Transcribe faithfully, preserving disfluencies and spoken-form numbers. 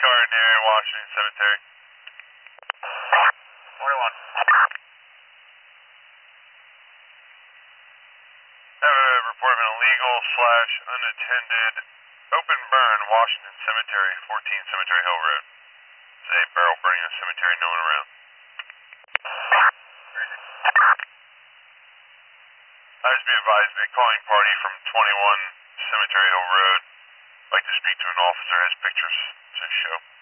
car near Washington Cemetery. twenty-one. I have a report of an illegal slash unattended open burn, Washington Cemetery, fourteen Cemetery Hill Road. It's a barrel burning in a cemetery, no one around. I just be advised, be a calling party from twenty-one Cemetery Hill Road. I'd like to speak to an officer, has pictures to show.